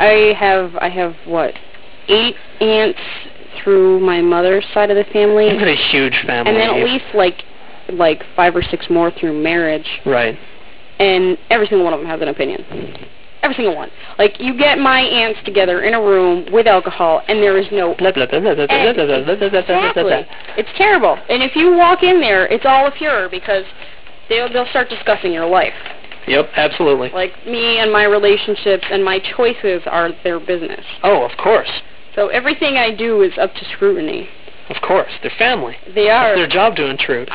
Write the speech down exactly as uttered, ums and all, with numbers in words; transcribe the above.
I have, I have, what, eight aunts through my mother's side of the family. You've got a huge family. And then at least, like, like five or six more through marriage. Right. And every single one of them has an opinion. Every single one. Like, you get my aunts together in a room with alcohol, and there is no... Blah, blah, blah, blah, blah, blah, blah, blah, blah, Exactly. It's terrible. And if you walk in there, it's all a furor, because they'll, they'll start discussing your life. Yep, absolutely. Like, me and my relationships and my choices are their business. Oh, of course. So everything I do is up to scrutiny. Of course. They're family. They are. It's their job to intrude.